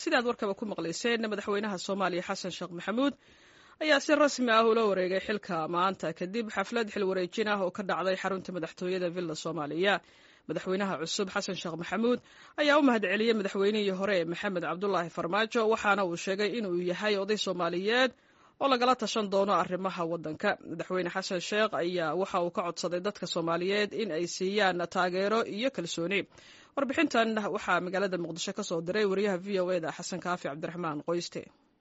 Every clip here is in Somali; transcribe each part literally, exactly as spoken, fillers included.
sidaad warkaba ku maqlayseen madaxweynaha Soomaaliya Xasan Sheekh Maxamuud ayaa si rasmi ah ula wareegay xilka maanta kadib xaflad xil wareejin ah oo ka dhacday xarunta madaxtooyada Villa Soomaaliya. madaxweynaha cusub Xasan Sheekh Maxamuud ayaa u mahadceliyay madaxweynihii hore Maxamed Cabdullaahi Farmaajo waxaana uu sheegay inuu yahay oday Soomaaliyeed oo lagala tashan doono arrimaha waddanka. madaxweyne Xasan Sheekh ayaa waxa uu ka codsaday dadka Soomaaliyeed in ay siiyaan taageero iyo kalsooni. warbixintan waxaa magaalada Muqdisho ka soo diray wariyaha V O A da Xasan Kaafi Cabdiraxmaan Qoyste.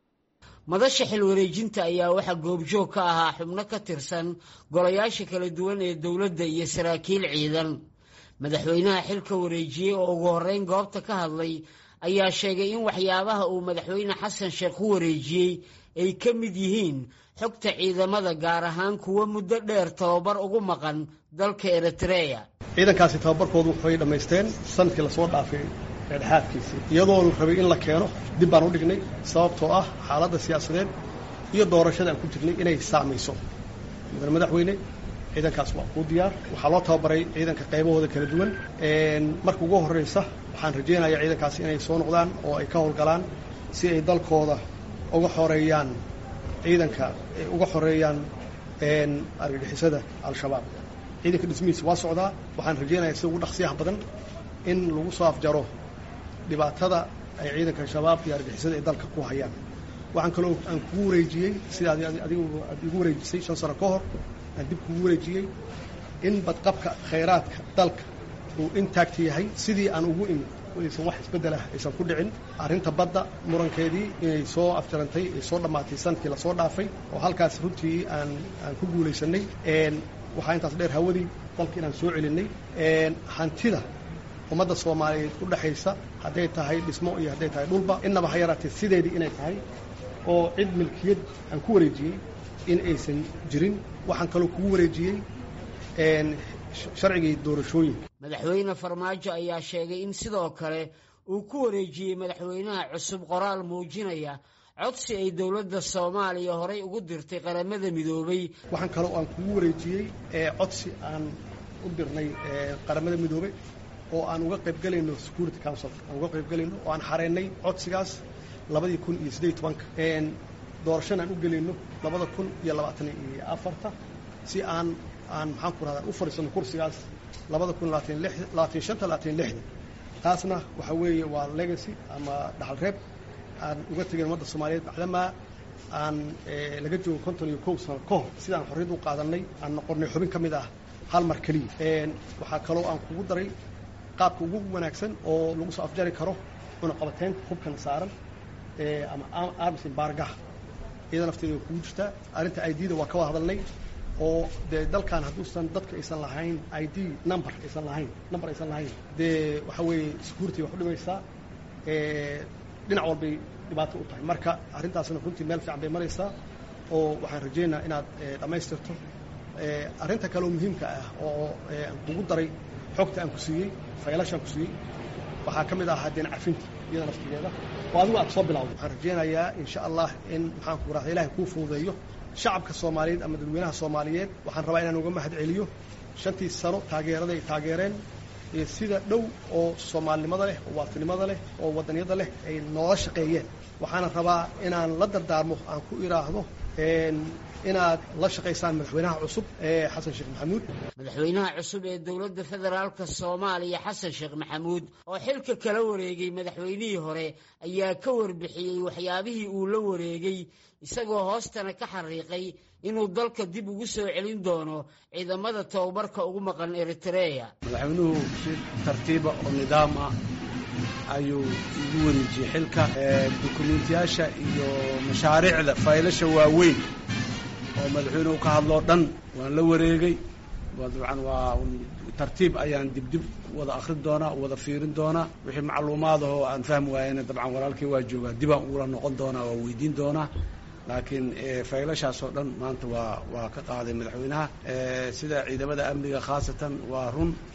madasha xil wareejinta ayaa waxaa goobjoog ka ahaa xubno ka tirsan golayaasha kala duwan ee dowladda iyo saraakiil ciidan. madaxweynaha xilka wareejiyey oo ugu horreyn goobta ka hadlay ayaa sheegay in waxyaabaha uu madaxweyne Xasan Sheekh u wareejiyey ay ka mid yihiin xogta ciidamada gaar ahaan kuwa muddo dheer tababar ugu maqan dalka Eritrea. ciidankaasi tababarkoodu waxay dhammaysteen sanadkii la soo dhaafay dhexaadkiisii iyadoo la rabay in la keeno dib baan u dhignay sababtoo ah xaaladda siyaasadeed iyo doorashada aan ku jirnay inay saamayso. madaxweyne ciidankaas waa ku diyaar waxaa loo tababaray ciidanka qaybahooda kala duwan. marka ugu horreysa waxaan rajaynayaa ciidankaasi inay soo noqdaan oo ay ka howlgalaan si ay dalkooda uga xoreeyaan ciidanka uga xoreeyaan argagixisada al-shabaab. ciidanka dhismihiisa waa socdaa waxaan rajaynayaa si ugu dhaqsiyaha badan in lagu soo afjaro dhibaatada ay ciidanka shabaab iyo argagixisada ay dalka ku hayaan. waxaan kaloo aan kugu wareejiyey sida adigu aad igu wareejisay shan sano ka hor aan dib kugu wareejiyey in badqabka khayraadka dalka uu intact yahay sidii aan ugu imi aysan wax isbeddelah aysan ku dhicin. arrinta badda murankeedii inay soo afjarantay ay soo dhammaatay sanadkii lasoo dhaafay oo halkaas runtii aan aan ku guulaysanay. waxaa intaas dheer hawadii dalka inaan soo celinay. hantida ummadda Soomaaliyeed u dhaxaysa hadday tahay dhismo iyo hadday tahay dhulba innaba ha yaraatee sideedii inay tahay oo cid milkiyad aan ku wareejiyey in aysan jirin. waxaan kaloo kugu wareejiyey sharcigii doorashooyinka. madaxweyne Farmaajo ayaa sheegay in sidoo kale uu ku wareejiyey madaxweynaha cusub qoraal muujinaya codsi ay dowladda Soomaaliya horay ugu dirtay qaramada midoobay. waxaan kaloo aan kugu wareejiyey codsi aan u dirnay qaramada midoobay oo aan uga qayb galayno Security Council aan uga qayb galayno oo aan xareynay codsigaas labadii kun iyo siddeed iyo tobanka doorashada aan u galayno labada kun iyo labaatan iyo afarta si aan aan maxaan ku raadaan u fariisano kursigaas labada kun labaatan iyo shan labaatan iyo lix. taasna waxa weeye waa legacy ama dhaxal reeb aan uga tegay ummadda Soomaaliyeed maadaama aan laga joogo konton iyo kow sano ka hor sidaan xorriyad u qaadanay aan noqonnay xubin ka mid ah hal mar kaliya. waxaa kaloo aan kugu daray qaabka ugu wanaagsan oo lagu soo afjari karo cunaqabateynta hubkan saaran ama arms embargo iyada nafteeda kugu jirta. arrinta I D da waa ka wada hadalnay oo dee dalkan hadduusan dadka aysan lahayn I D number aysan lahayn number aysan lahayn dee waxa weeye security wax u dhimaysaa dhinac walbay dhibaato u tahay. marka arrintaasna runtii meel fiican bay maraysaa oo waxaan rajaynayaa inaad dhammaystirto. arrinta kaloo muhiimka ah oo aan kugu daray xogta aan ku siiyey faylashaan ku siiyey waxaa ka mid ahaa deen cafinta iyada naftigeeda oo adigu aad soo bilowday. waxaan rajaynayaa insha allah in maxaan ku rahdaa ilaahay kuu fududeeyo shacabka Soomaaliyeed ama dadweynaha Soomaaliyeed. waxaan rabaa inaan uga mahadceliyo shantii sano taageerada ay taageereen iyo sida dhow oo Soomaalinimada leh oo waatinimada leh oo wadaniyada leh ay noola shaqeeyeen. waxaan rabaa inaan la dardaarmo aan ku iraahdo inaad la shaqaysaan madaxweynaha cusub ee Xasan Sheekh Maxamuud. madaxweynaha cusub ee dowladda federaalka Soomaaliya Xasan Sheekh Maxamuud oo xilka kala wareegay madaxweynihii hore ayaa ka warbixiyey waxyaabihii uu la wareegay isagoo hoostana ka xariiqay inuu dalka dib ugu soo celin doono ciidamada tababarka ugu maqan Eritrea. madaxweynuhu si tartiiba oo nidaam ah ayuu ugu wareejiyey xilka. dukumeentiyaasha iyo mashaariicda faylasha waaweyn oo madaxweynuhu ka hadloo dhan waan la wareegay. dabcan waa tartiib ayaan dibdib wada akhrin doonaa wada fiirin doonaa wixii macluumaad ah oo aan fahmi waayena dabcan walaalkii waa joogaa dibaan ugula noqon doonaa waa weydiin doonaa. laakiin faylashaas oo dhan maanta waa waa ka qaaday madaxweynaha. sida ciidamada amniga khaasatan waa run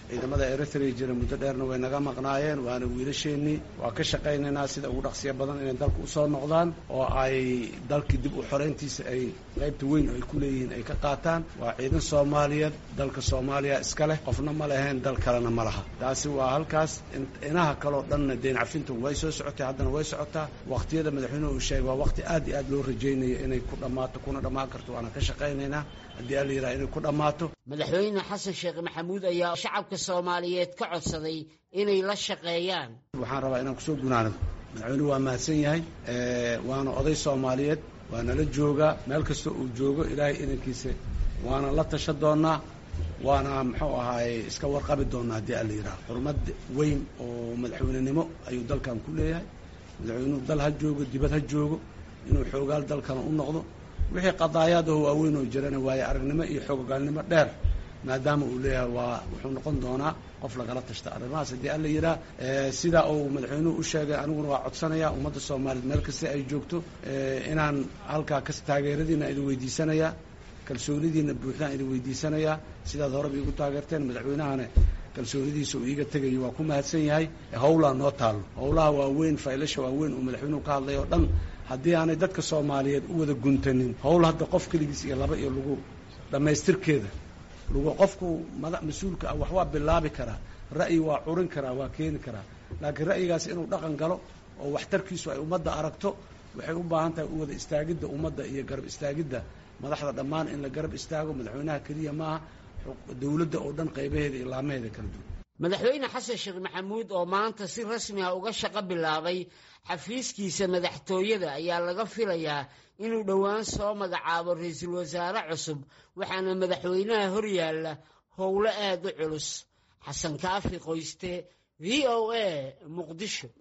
ciidamada Eritrea jira muddo dheerna way naga maqnaayeen waana wiilasheenii waa ka shaqaynaynaa sida ugu dhaqsiya badan inay dalka u soo noqdaan oo ay dalkii dib u xoreyntiisa ay qaybta weyn oo ay ku leeyihiin ay ka qaataan waa ciidan Soomaaliyeed dalka Soomaaliya iska leh qofna ma lahayn dal kalena ma laha taasi waa halkaas inaha kale oo dhan deyn cafintu way soo socotay haddana way socotaa waqtiyada madaxweynuhu uu sheegay waa waqti aad iyo aad loo rajaynayo inay ku dhamaato kuna dhamaan karto waana ka shaqaynaynaa haddii alla yidhaha inay ku dhammaato madaxweyne xasan sheekh maxamuud ayaa shacabka Soomaaliyeed ka codsaday inay la shaqeeyaan waxaan rabaa inaan kusoo gunaanado madaxweynuhu waa mahadsan yahay waana oday Soomaaliyeed waana la joogaa meel kasta uu joogo ilaahay inankiisa waana la tasha doonaa waana muxuu ahaay iska warqabi doonaa haddii alla yidhaha xurmad weyn oo madaxweynenimo ayuu dalkan ku leeyahay madaxweynuhu dal ha joogo dibad ha joogo inuu xoogaal dalkana u noqdo wixii qadaayaadaho waaweyn oo jirana waaye aragnimo iyo xoogaalnimo dheer maadaama uu leeyahay waa wuxuu noqon doonaa qof lagala tashta arrimahaas haddii alla yidhaha sidaa uu madaxweynuhu u sheegay aniguna waa codsanayaa ummadda Soomaaliyeed meel kasta ay joogto inaan halkaa kas taageeradiina idin weydiisanayaa kalsoonidiina buuxdaan idin weydiisanayaa sidaad horeba iigu taageerteen madaxweynahana kalsoonidiisa uu iiga tegayo waa ku mahadsan yahay howlaa noo taallo howlaha waaweyn faylasha waaweyn uu madaxweynuhu ka hadlay oo dhan haddii aanay dadka Soomaaliyeed u wada guntanin howl hadda qof keligiis iyo laba iyo lagu dhammaystirkeeda lagu qofku mas-uulka ah wax waa bilaabi karaa ra'yi waa curin karaa waa keeni karaa laakiin ra'yigaas inuu dhaqan galo oo waxtarkiisu ay ummadda aragto waxay u baahan tahay u wada istaagidda ummadda iyo garab istaagidda madaxda dhammaan in la garab istaago madaxweynaha keliya maaha dowladda oo dhan qaybaheeda iyo laamaheeda kala duwan madaxweyne xasan sheekh maxamuud oo maanta si rasmi ah uga shaqo bilaabay xafiiskiisa madaxtooyada ayaa laga filayaa inuu dhowaan soo magacaabo ra'iisul wasaare cusub waxaana madaxweynaha hor yaalla howlo aad u culus xasan kaafi qoyste v o a muqdisho